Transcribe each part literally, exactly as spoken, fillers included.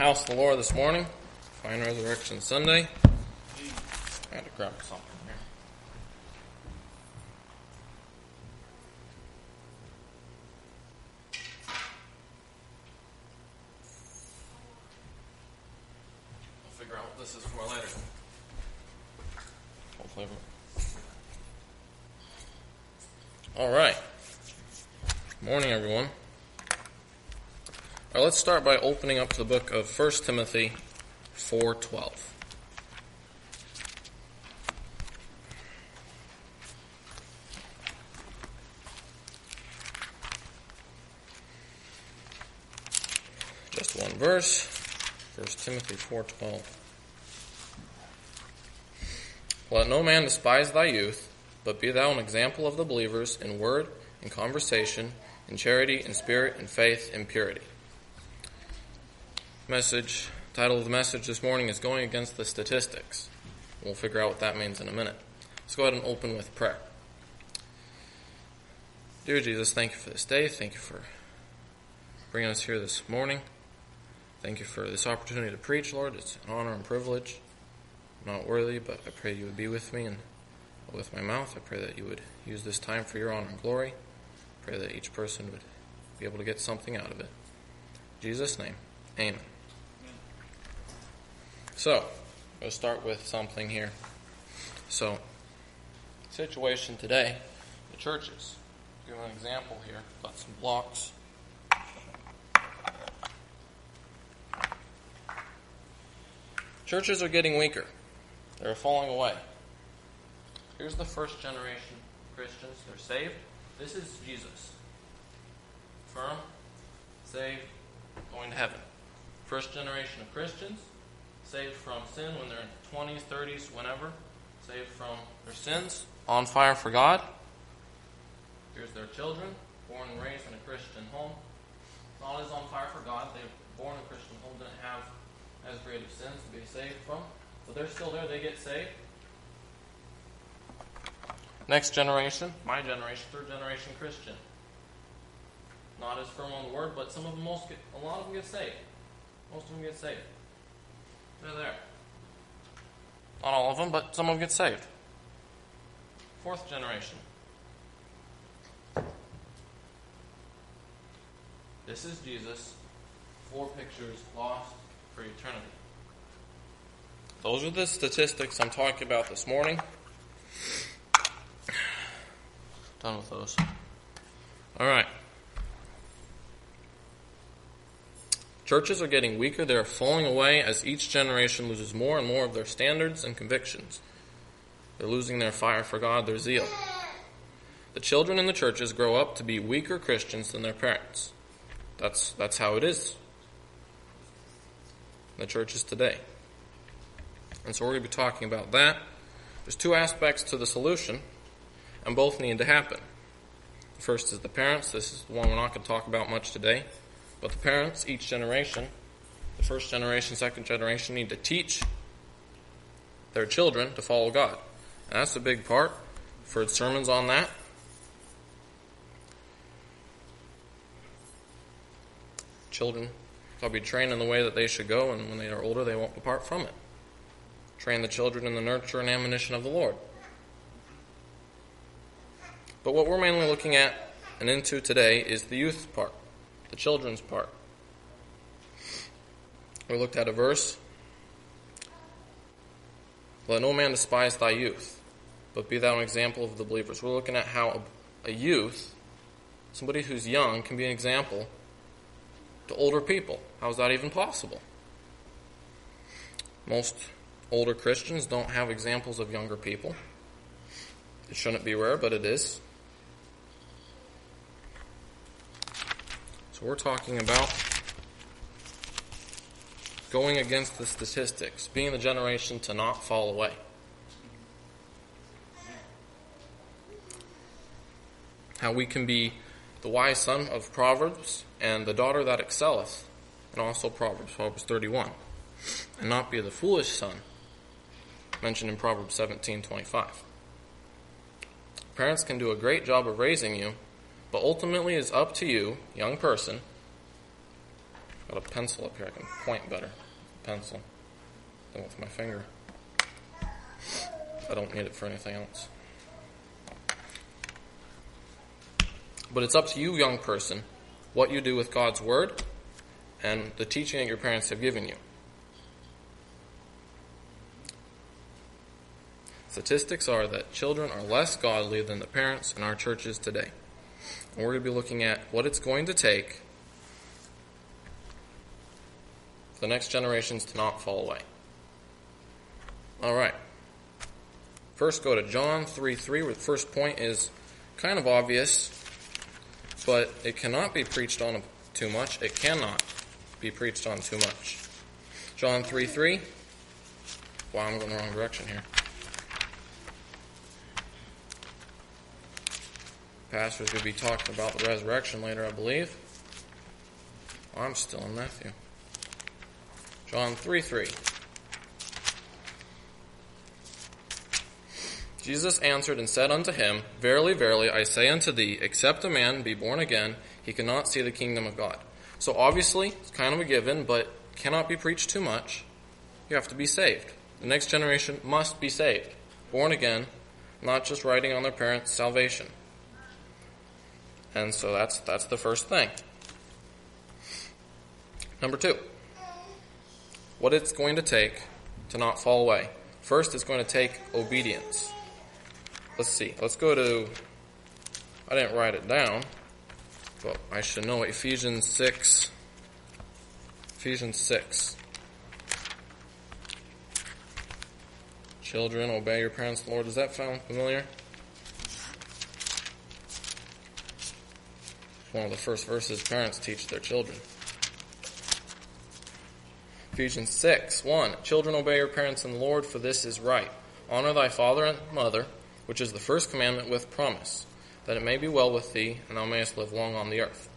house of the Lord this morning. Fine Resurrection Sunday. I had to grab something here. I'll figure out what this is for later. Hopefully. All right. Good morning, everyone. All right, let's start by opening up to the book of First Timothy four twelve. Just one verse, First Timothy four twelve. Let no man despise thy youth, but be thou an example of the believers in word, in conversation, in charity, in spirit, in faith, in purity. Message, title of the message this morning is Going Against the Statistics. We'll figure out what that means in a minute. Let's go ahead and open with prayer. Dear Jesus, thank you for this day. Thank you for bringing us here this morning. Thank you for this opportunity to preach, Lord. It's an honor and privilege. I'm not worthy, but I pray you would be with me and with my mouth. I pray that you would use this time for your honor and glory. I pray that each person would be able to get something out of it. In Jesus' name, amen. So, we'll start with something here. So, situation today, the churches. Give an example here. Got some blocks. Churches are getting weaker. They're falling away. Here's the first generation Christians. They're saved. This is Jesus. Firm, saved, going to heaven. First generation of Christians, saved from sin when they're in twenties, thirties, whenever. Saved from their sins, on fire for God. Here's their children, born and raised in a Christian home. Not as on fire for God. They were born in a Christian home, didn't have as great of sins to be saved from. But they're still there, they get saved. Next generation, my generation, third generation Christian. Not as firm on the word, but some of them, most get, a lot of them get saved. Most of them get saved. They're there. Not all of them, but some of them get saved. Fourth generation. This is Jesus. Four pictures lost for eternity. Those are the statistics I'm talking about this morning. Done with those. All right. Churches are getting weaker. They are falling away as each generation loses more and more of their standards and convictions. They're losing their fire for God, their zeal. The children in the churches grow up to be weaker Christians than their parents. That's, that's how it is in the churches today. And so we're going to be talking about that. There's two aspects to the solution, and both need to happen. The first is the parents. This is the one we're not going to talk about much today. But the parents, each generation, the first generation, second generation, need to teach their children to follow God. And that's a big part. I've heard sermons on that. Children shall be trained in the way that they should go, and when they are older, they won't depart from it. Train the children in the nurture and admonition of the Lord. But what we're mainly looking at and into today is the youth part. The children's part. We looked at a verse. Let no man despise thy youth, but be thou an example of the believers. We're looking at how a youth, somebody who's young, can be an example to older people. How is that even possible? Most older Christians don't have examples of younger people. It shouldn't be rare, but it is. So we're talking about going against the statistics, being the generation to not fall away. How we can be the wise son of Proverbs and the daughter that excelleth, and also Proverbs, Proverbs thirty-one, and not be the foolish son, mentioned in Proverbs seventeen twenty-five. Parents can do a great job of raising you, but ultimately it's up to you, young person, Got a pencil up here. I can point better. Pencil. Than with my finger. I don't need it for anything else. But it's up to you, young person, what you do with God's Word and the teaching that your parents have given you. Statistics are that children are less godly than the parents in our churches today. And we're going to be looking at what it's going to take for the next generations to not fall away. All right. First, go to John three three, where the first point is kind of obvious, but it cannot be preached on too much. It cannot be preached on too much. John three three. Wow, I'm going the wrong direction here. Pastor's going to be talking about the resurrection later, I believe. Oh, I'm still in Matthew. John three three. Jesus answered and said unto him, Verily, verily, I say unto thee, except a man be born again, he cannot see the kingdom of God. So obviously, it's kind of a given, but cannot be preached too much. You have to be saved. The next generation must be saved. Born again, not just riding on their parents' salvation. And so that's that's the first thing. Number two, what it's going to take to not fall away. First, it's going to take obedience. Let's see. Let's go to, I didn't write it down, but I should know Ephesians six. Ephesians six. Children, obey your parents, Lord. Does that sound familiar? One of the first verses parents teach their children. Ephesians six, one. Children, obey your parents in the Lord, for this is right. Honor thy father and mother, which is the first commandment with promise, that it may be well with thee, and thou mayest live long on the earth.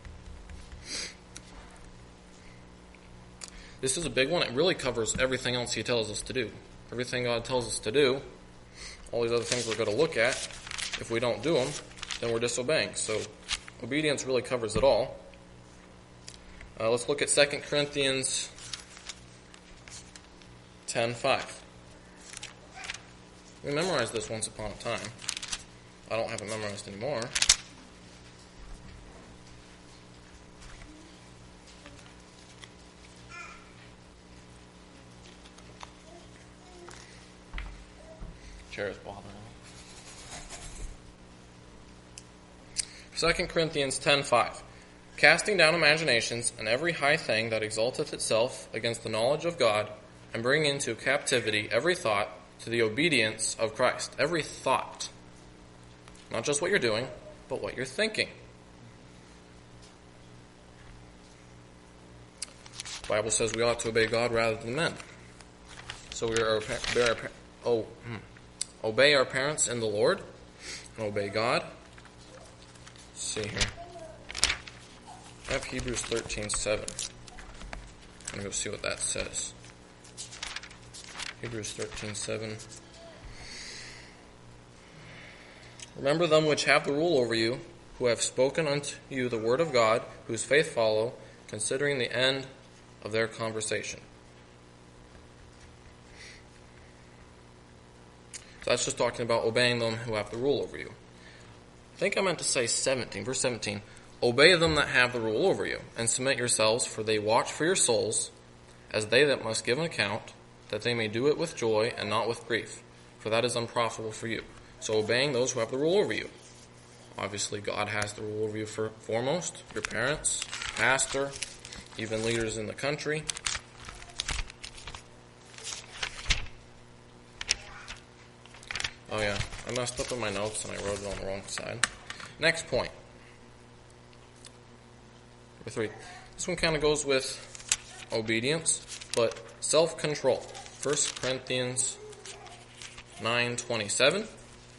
This is a big one. It really covers everything else he tells us to do. Everything God tells us to do, all these other things we're going to look at, if we don't do them, then we're disobeying. So obedience really covers it all. Uh, let's look at Second Corinthians ten five. We memorized this once upon a time. I don't have it memorized anymore. Chair is bothering me. Second Corinthians ten five. Casting down imaginations and every high thing that exalteth itself against the knowledge of God, and bring into captivity every thought to the obedience of Christ. Every thought. Not just what you're doing, but what you're thinking. The Bible says we ought to obey God rather than men. So we are obey our, oh, obey our parents in the Lord and obey God. Let's see here. I have Hebrews thirteen seven. I'm going to go see what that says. Hebrews thirteen seven. Remember them which have the rule over you, who have spoken unto you the word of God, whose faith follow, considering the end of their conversation. So that's just talking about obeying them who have the rule over you. I think I meant to say seventeen, verse seventeen. Obey them that have the rule over you, and submit yourselves, for they watch for your souls, as they that must give an account, that they may do it with joy and not with grief, for that is unprofitable for you. So obeying those who have the rule over you. Obviously, God has the rule over you for, foremost, your parents, pastor, even leaders in the country. Oh yeah, I messed up in my notes and I wrote it on the wrong side. Next point. Number three. This one kind of goes with obedience, but self-control. First Corinthians nine twenty-seven.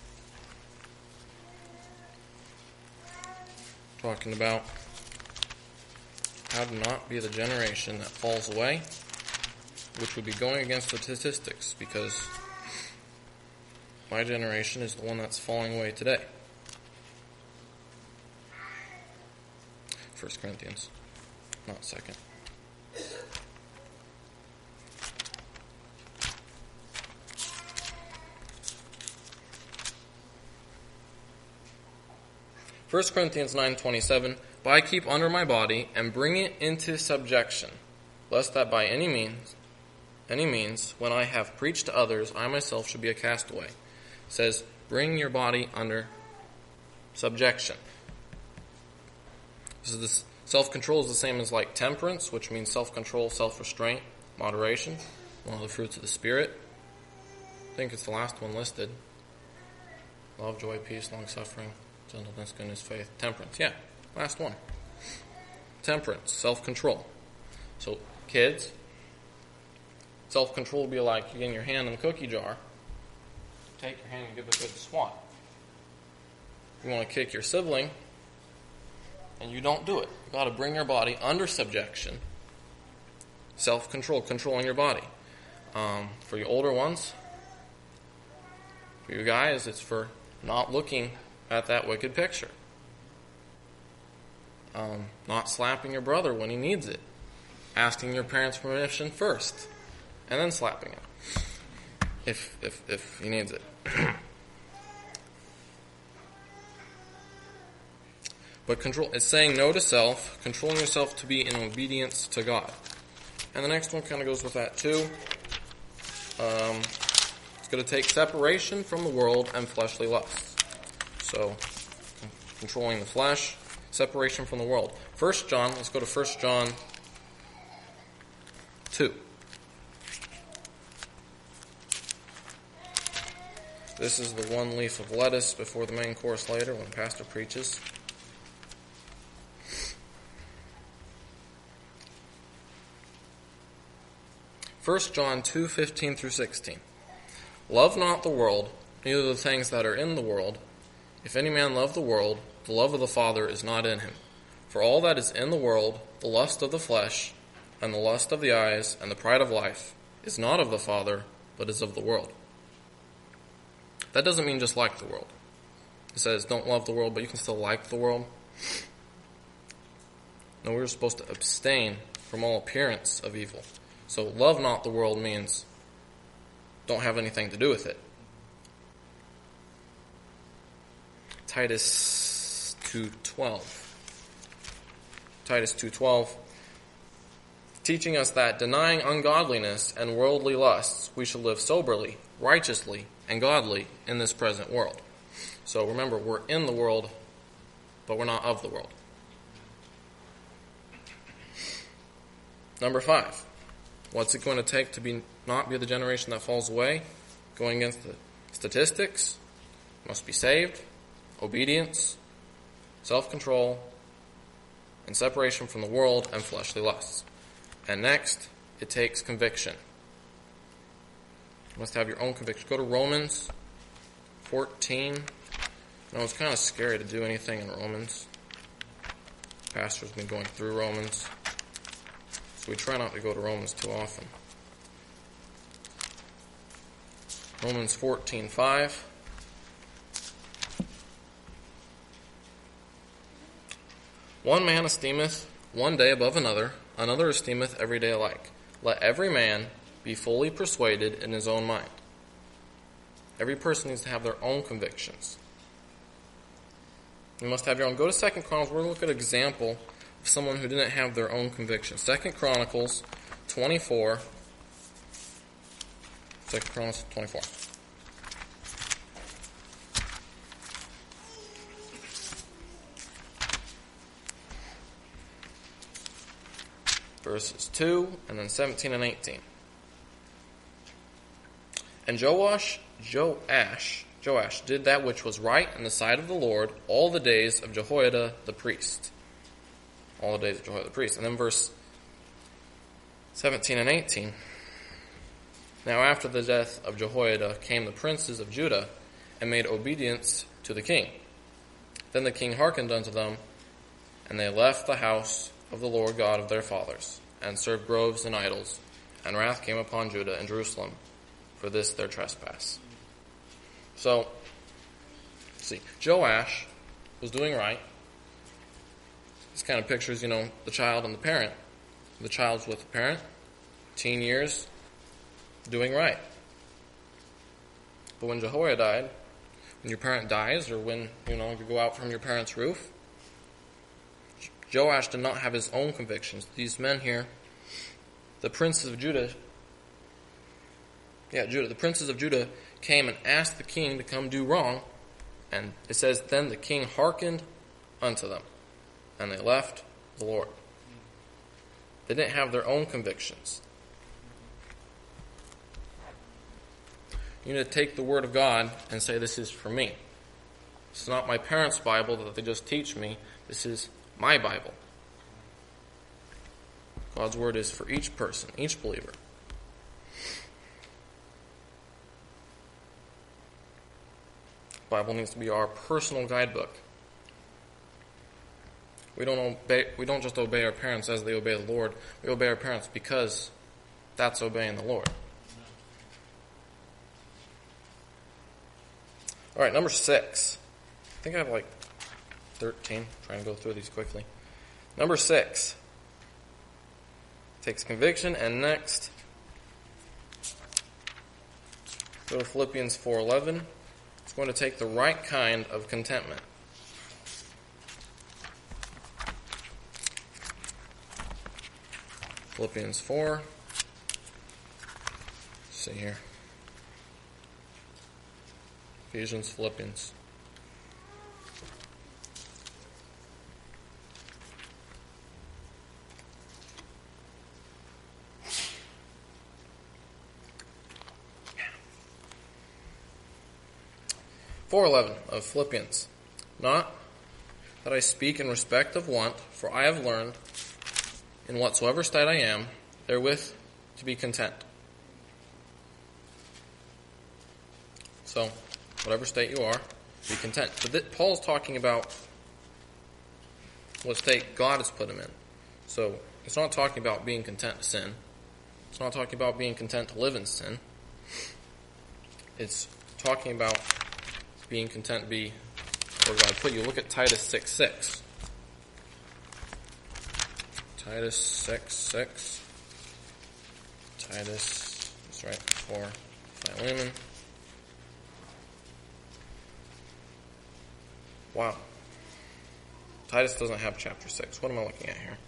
Talking about how to not be the generation that falls away, which would be going against the statistics, because my generation is the one that's falling away today. First Corinthians, not second. First Corinthians nine twenty-seven, but I keep under my body and bring it into subjection, lest that by any means, any means, when I have preached to others, I myself should be a castaway. It says, bring your body under subjection. This is this, self-control is the same as like temperance, which means self-control, self-restraint, moderation, one of the fruits of the Spirit. I think it's the last one listed. Love, joy, peace, long-suffering, gentleness, goodness, faith, temperance. Yeah, last one. Temperance, self-control. So, kids, self-control would be like you get your hand in the cookie jar, take your hand and give it a good swat. You want to kick your sibling, and you don't do it. You've got to bring your body under subjection. Self-control, controlling your body. Um, for you older ones, for you guys, it's for not looking at that wicked picture. Um, not slapping your brother when he needs it. Asking your parents' permission first, and then slapping him, if if if he needs it. But control, it's saying no to self, controlling yourself to be in obedience to God. And the next one kind of goes with that too. Um, it's going to take separation from the world and fleshly lusts. So, controlling the flesh, separation from the world. First John, let's go to First John two. This is the one leaf of lettuce before the main course later when the pastor preaches. First John two, fifteen through sixteen. Love not the world, neither the things that are in the world. If any man love the world, the love of the Father is not in him. For all that is in the world, the lust of the flesh, and the lust of the eyes, and the pride of life, is not of the Father, but is of the world. That doesn't mean just like the world. It says don't love the world, but you can still like the world. No, we're supposed to abstain from all appearance of evil. So love not the world means don't have anything to do with it. Titus two twelve. Titus two twelve. Teaching us that denying ungodliness and worldly lusts, we should live soberly, righteously, and godly in this present world. So remember, we're in the world, but we're not of the world. Number five. What's it going to take to be not be the generation that falls away? Going against the statistics, must be saved, obedience, self-control, and separation from the world and fleshly lusts. And next, it takes conviction. You must have your own conviction. Go to Romans fourteen. You know, it's kind of scary to do anything in Romans. Pastor's been going through Romans. We try not to go to Romans too often. Romans fourteen five. One man esteemeth one day above another, another esteemeth every day alike. Let every man be fully persuaded in his own mind. Every person needs to have their own convictions. You must have your own. Go to Second Chronicles. We're going to look at an example of someone who didn't have their own convictions. Second Chronicles twenty-four. Second Chronicles twenty-four. Verses two and then seventeen and eighteen. And Joash, Joash, Joash did that which was right in the sight of the Lord all the days of Jehoiada the priest. All the days of Jehoiada the priest. And then verse seventeen and eighteen. Now after the death of Jehoiada came the princes of Judah and made obedience to the king. Then the king hearkened unto them, and they left the house of the Lord God of their fathers, and served groves and idols, and wrath came upon Judah and Jerusalem for this their trespass. So, see, Joash was doing right. This kind of pictures, you know, the child and the parent. The child's with the parent, teen years, doing right. But when Jehoiada died, when your parent dies or when, you know, you go out from your parent's roof. Joash did not have his own convictions. These men here, the princes of Judah, yeah, Judah, the princes of Judah came and asked the king to come do wrong. And it says, then the king hearkened unto them, and they left the Lord. They didn't have their own convictions. You need to take the Word of God and say, this is for me. It's not my parents' Bible that they just teach me. This is my Bible. God's Word is for each person, each believer. The Bible needs to be our personal guidebook. We don't obey, we don't just obey our parents as they obey the Lord. We obey our parents because that's obeying the Lord. All right, number six. I think I have like thirteen. Trying to go through these quickly. Number six takes conviction, and next go to Philippians four eleven. It's going to take the right kind of contentment. Philippians four. Let's see here. Ephesians, Philippians. four eleven of Philippians. Not that I speak in respect of want, for I have learned in whatsoever state I am, therewith to be content. So, whatever state you are, be content. But th- Paul's talking about what state God has put him in. So, it's not talking about being content to sin. It's not talking about being content to live in sin. It's talking about being content to be where God put you. Look at Titus six six. Titus six six. Titus, that's right, for Philemon. Wow. Titus doesn't have chapter six. What am I looking at here?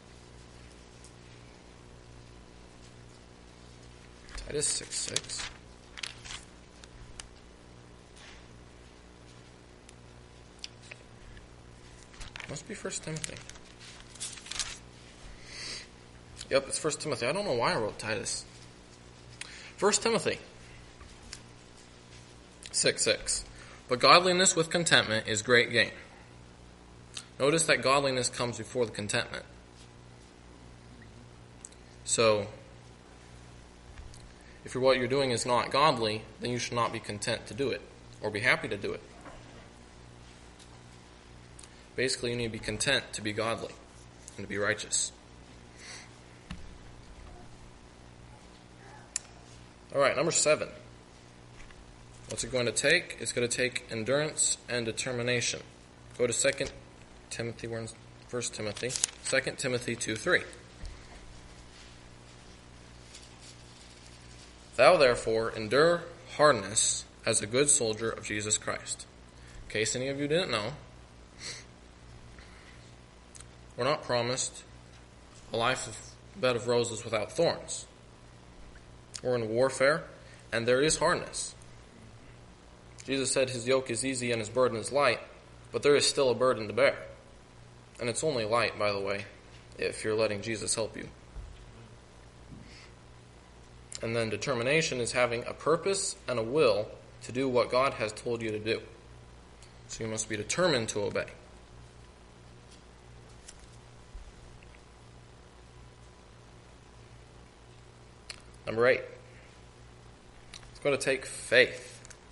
Titus six six. Must be First Timothy. Yep, it's First Timothy. I don't know why I wrote Titus. First Timothy six six. But godliness with contentment is great gain. Notice that godliness comes before the contentment. So, if what you're doing is not godly, then you should not be content to do it, or be happy to do it. Basically, you need to be content to be godly and to be righteous. All right, number seven. What's it going to take? It's going to take endurance and determination. Go to Second Timothy, we're in First Timothy, Second Timothy two three. Thou therefore endure hardness as a good soldier of Jesus Christ. In case any of you didn't know, we're not promised a life of bed of roses without thorns. We're in warfare, and there is hardness. Jesus said his yoke is easy and his burden is light, but there is still a burden to bear. And it's only light, by the way, if you're letting Jesus help you. And then determination is having a purpose and a will to do what God has told you to do. So you must be determined to obey. Number eight. It's going to take faith.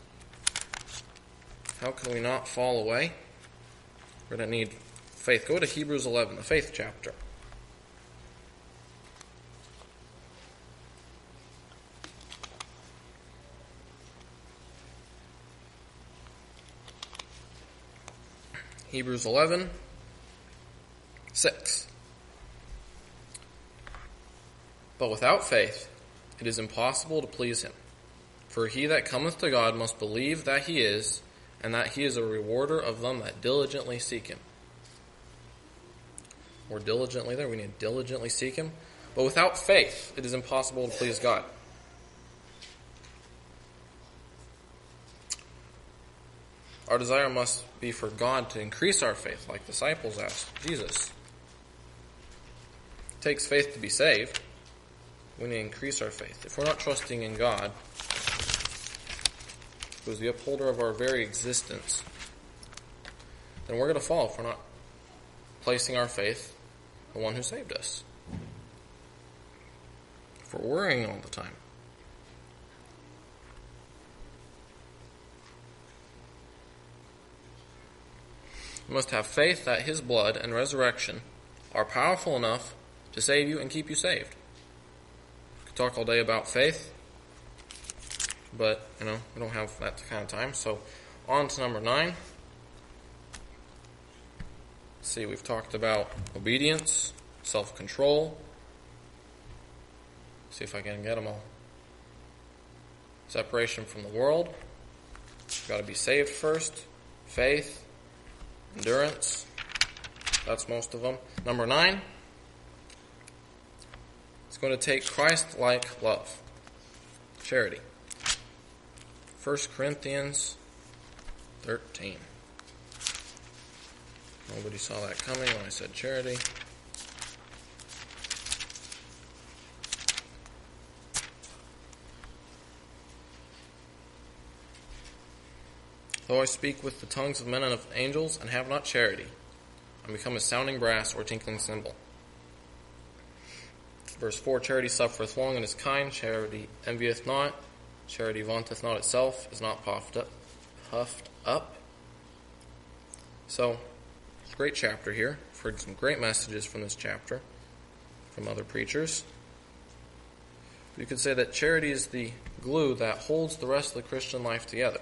How can we not fall away? We're going to need faith. Go to Hebrews eleven, the faith chapter. Hebrews eleven, six. But without faith, it is impossible to please him. For he that cometh to God must believe that he is, and that he is a rewarder of them that diligently seek him. We're diligently there. We need to diligently seek him. But without faith, it is impossible to please God. Our desire must be for God to increase our faith, like the disciples asked Jesus. It takes faith to be saved. We need to increase our faith. If we're not trusting in God, who is the upholder of our very existence, then we're going to fall if we're not placing our faith in the one who saved us. If we're worrying all the time. You must have faith that his blood and resurrection are powerful enough to save you and keep you saved. We could talk all day about faith, but, you know, we don't have that kind of time. So, on to number nine. Let's see, we've talked about obedience, self-control. See if I can get them all. Separation from the world. You've got to be saved first. Faith. Endurance. That's most of them. Number nine. It's going to take Christ-like love. Charity. First Corinthians thirteen. Nobody saw that coming when I said charity. Though I speak with the tongues of men and of angels, and have not charity, I become a sounding brass or tinkling cymbal. Verse four, charity suffereth long and is kind, charity envieth not, charity vaunteth not itself, is not puffed up. Puffed up. So, it's a great chapter here. I've heard some great messages from this chapter, from other preachers. You could say that charity is the glue that holds the rest of the Christian life together.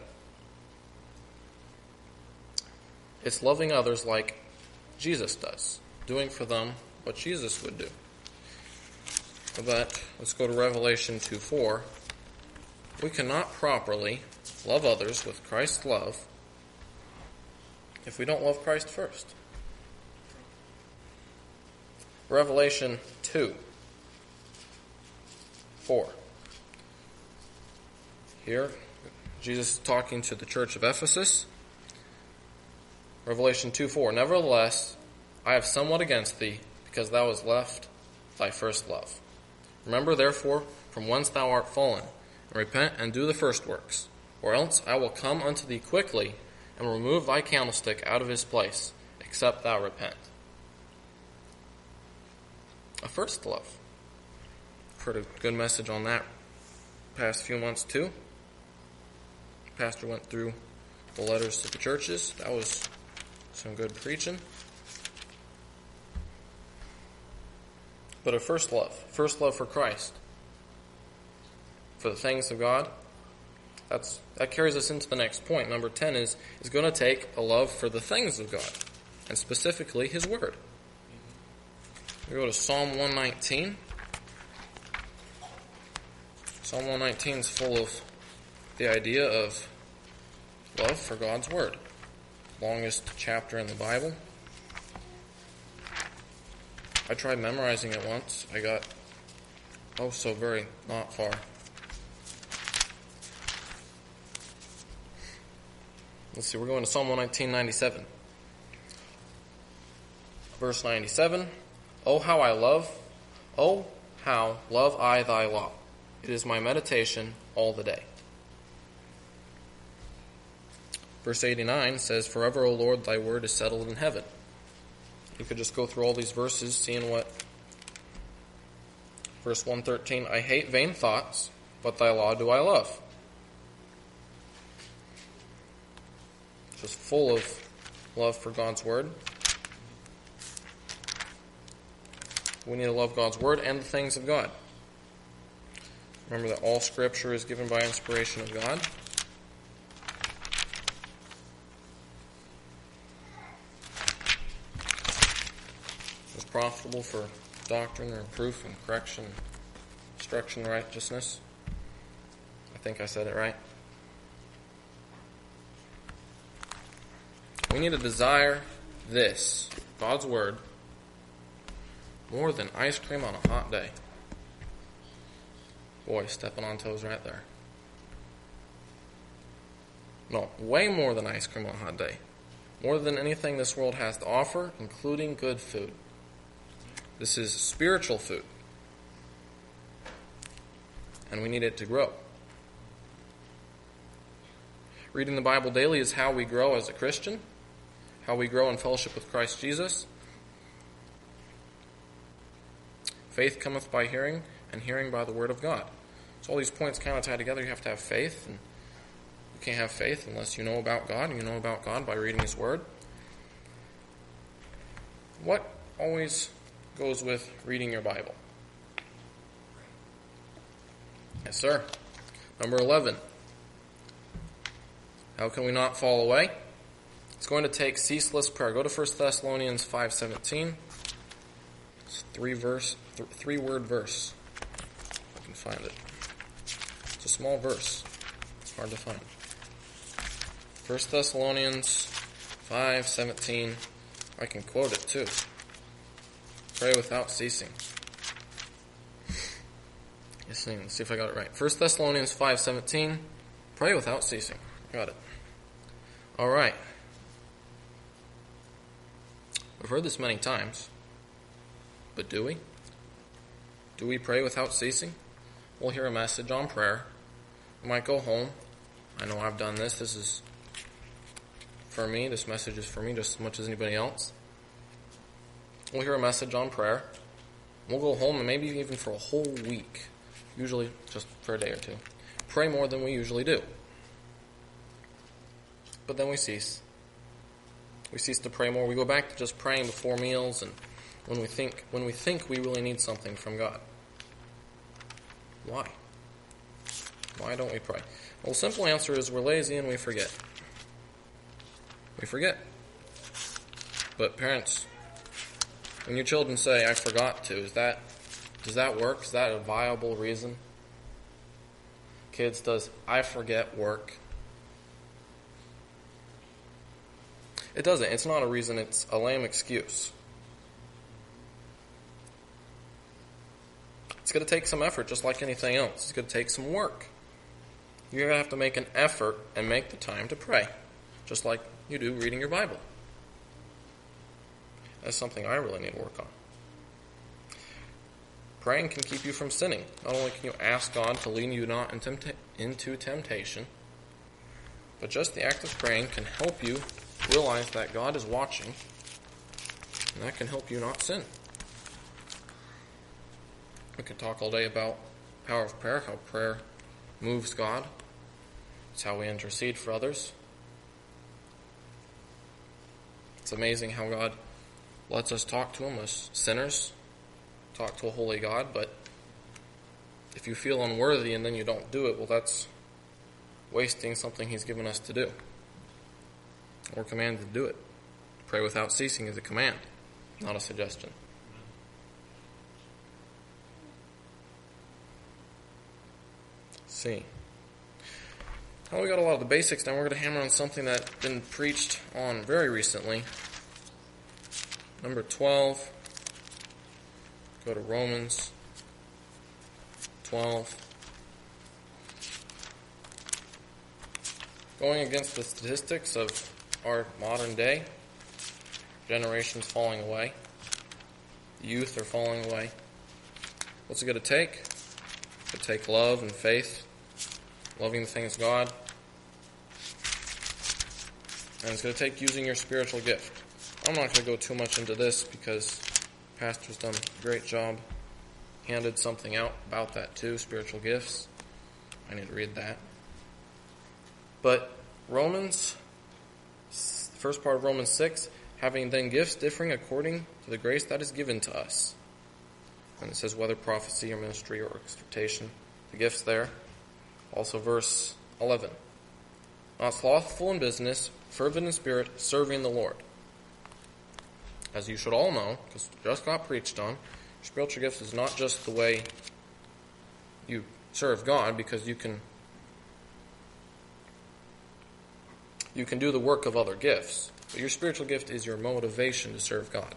It's loving others like Jesus does, doing for them what Jesus would do. But let's go to Revelation two four. We cannot properly love others with Christ's love if we don't love Christ first. Revelation two four. Here, Jesus is talking to the church of Ephesus. Revelation two four. Nevertheless, I have somewhat against thee, because thou hast left thy first love. Remember therefore from whence thou art fallen, and repent and do the first works, or else I will come unto thee quickly, and remove thy candlestick out of his place, except thou repent. A first love. I've heard a good message on that past few months too. The pastor went through the letters to the churches. That was some good preaching. But a first love. First love for Christ. For the things of God. That's that carries us into the next point. Number ten is, is going to take a love for the things of God. And specifically His Word. We go to Psalm one nineteen. Psalm one nineteen is full of the idea of love for God's Word. Longest chapter in the Bible. I tried memorizing it once. I got, oh, so very not far. Let's see, we're going to Psalm one nineteen, ninety-seven. Verse ninety-seven. Oh, how I love, oh, how love I thy law. It is my meditation all the day. Verse eighty-nine says, Forever, O Lord, thy word is settled in heaven. You could just go through all these verses, seeing what. Verse one thirteen, I hate vain thoughts, but thy law do I love. Just full of love for God's word. We need to love God's word and the things of God. Remember that all Scripture is given by inspiration of God. It's profitable for doctrine, reproof, and correction, instruction, righteousness. I think I said it right. We need to desire this, God's Word, more than ice cream on a hot day. Boy, stepping on toes right there. No, way more than ice cream on a hot day. More than anything this world has to offer, including good food. This is spiritual food. And we need it to grow. Reading the Bible daily is how we grow as a Christian, how we grow in fellowship with Christ Jesus. Faith cometh by hearing, and hearing by the word of God. So all these points kind of tie together. You have to have faith, and you can't have faith unless you know about God, and you know about God by reading His Word. What always goes with reading your Bible? Yes, sir. Number eleven. How can we not fall away? It's going to take ceaseless prayer. Go to First Thessalonians five seventeen. It's a three verse, th- three word verse. If I can find it. It's a small verse. It's hard to find. First Thessalonians five seventeen. I can quote it too. Pray without ceasing. Yes, let's see if I got it right. First Thessalonians five seventeen. Pray without ceasing. Got it. All right. We've heard this many times, but do we? Do we pray without ceasing? We'll hear a message on prayer. We might go home. I know I've done this. This is for me. This message is for me just as much as anybody else. We'll hear a message on prayer. We'll go home and maybe even for a whole week, usually just for a day or two, pray more than we usually do. But then we cease. We cease to pray more. We go back to just praying before meals and when we think when we think we really need something from God. Why? Why don't we pray? Well, the simple answer is we're lazy and we forget. We forget. But parents, when your children say, I forgot to, is that does that work? Is that a viable reason? Kids, does I forget work? It doesn't. It's not a reason. It's a lame excuse. It's going to take some effort, just like anything else. It's going to take some work. You're going to have to make an effort and make the time to pray, just like you do reading your Bible. That's something I really need to work on. Praying can keep you from sinning. Not only can you ask God to lead you not into temptation, but just the act of praying can help you realize that God is watching, and that can help you not sin. We could talk all day about the power of prayer, how prayer moves God. It's how we intercede for others. It's amazing how God lets us talk to Him as sinners, talk to a holy God, but if you feel unworthy and then you don't do it, well, that's wasting something He's given us to do. We're commanded to do it. Pray without ceasing is a command, not a suggestion. Let's see. Well, we got a lot of the basics now. We're going to hammer on something that's been preached on very recently. Number twelve. Go to Romans twelve. Going against the statistics of our modern day, generations falling away, the youth are falling away. What's it going to take? It's going to take love and faith, loving the things of God, and it's going to take using your spiritual gift. I'm not going to go too much into this because the pastor's done a great job, handed something out about that too, spiritual gifts. I need to read that. But Romans, the first part of Romans six, having then gifts differing according to the grace that is given to us. And it says whether prophecy or ministry or exhortation, the gifts there. Also verse eleven. Not slothful in business, fervent in spirit, serving the Lord. As you should all know, because it just got preached on, spiritual gifts is not just the way you serve God, because you can You can do the work of other gifts. But your spiritual gift is your motivation to serve God.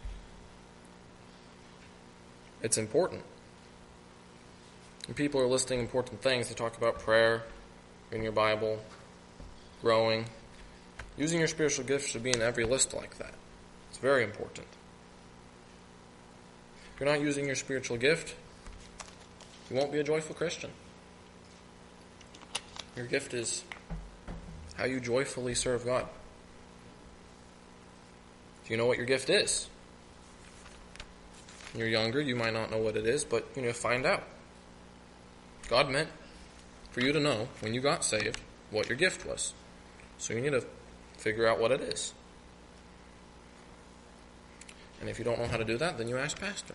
It's important. When people are listing important things, they talk about prayer, reading your Bible, growing. Using your spiritual gift should be in every list like that. It's very important. If you're not using your spiritual gift, you won't be a joyful Christian. Your gift is how you joyfully serve God. Do you know what your gift is? When you're younger, you might not know what it is, but you need to find out. God meant for you to know when you got saved what your gift was. So you need to figure out what it is. And if you don't know how to do that, then you ask Pastor.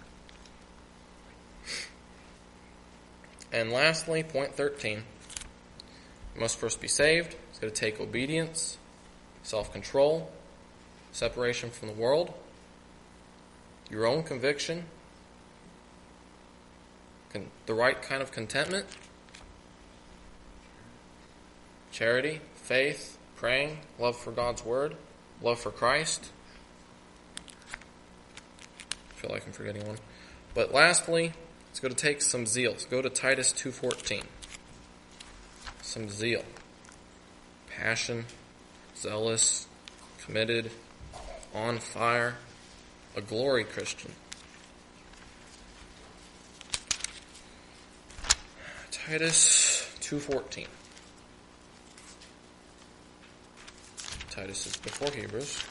And lastly, point thirteen. You must first be saved. It's going to take obedience, self-control, separation from the world, your own conviction, con- the right kind of contentment, charity, faith, praying, love for God's Word, love for Christ. I feel like I'm forgetting one. But lastly, it's going to take some zeal. Let's go to Titus two fourteen. Some zeal. Passion, zealous, committed, on fire, a glory Christian. Titus two fourteen. Titus is before Hebrews.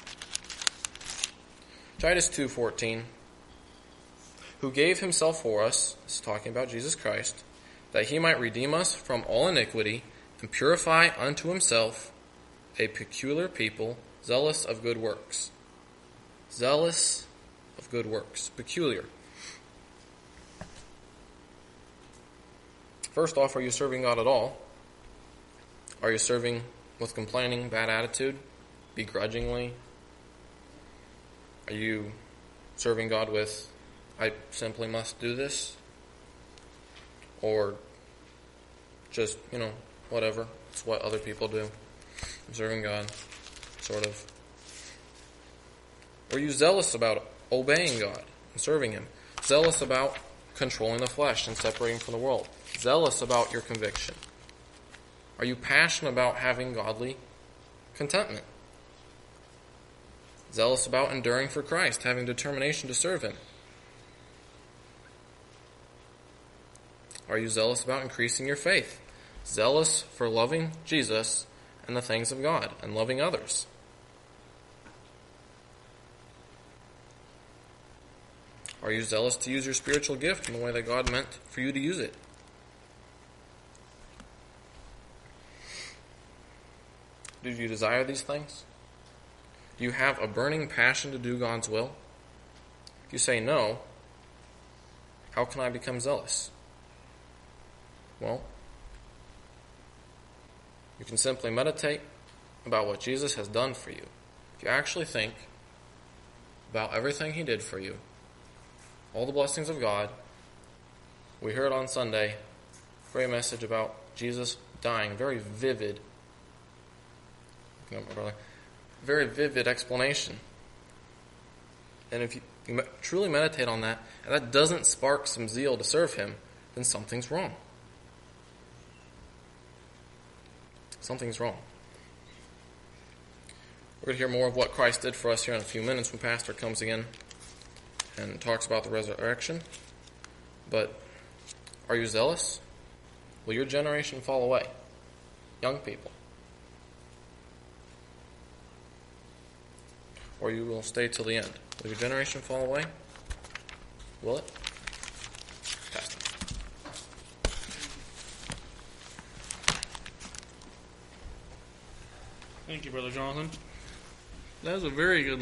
Titus two fourteen. Who gave himself for us, this is talking about Jesus Christ, that he might redeem us from all iniquity and purify unto himself a peculiar people, zealous of good works. Zealous of good works. Peculiar. First off, are you serving God at all? Are you serving with complaining, bad attitude, begrudgingly? Are you serving God with, I simply must do this? Or just, you know, whatever. It's what other people do. I'm serving God, sort of. Or are you zealous about obeying God and serving Him? Zealous about controlling the flesh and separating from the world? Zealous about your conviction? Are you passionate about having godly contentment? Zealous about enduring for Christ, having determination to serve Him? Are you zealous about increasing your faith? Zealous for loving Jesus and the things of God and loving others? Are you zealous to use your spiritual gift in the way that God meant for you to use it? Do you desire these things? Do you have a burning passion to do God's will? If you say no, how can I become zealous? Well, you can simply meditate about what Jesus has done for you. If you actually think about everything He did for you, all the blessings of God, we heard on Sunday, great message about Jesus dying, very vivid, very vivid explanation. And if you, you truly meditate on that, and that doesn't spark some zeal to serve Him, then something's wrong. Something's wrong. We're going to hear more of what Christ did for us here in a few minutes when Pastor comes again and talks about the resurrection. But are you zealous? Will your generation fall away? Young people. Or you will stay till the end. Will your generation fall away? Will it? Pastor. Thank you, Brother Jonathan. That was a very good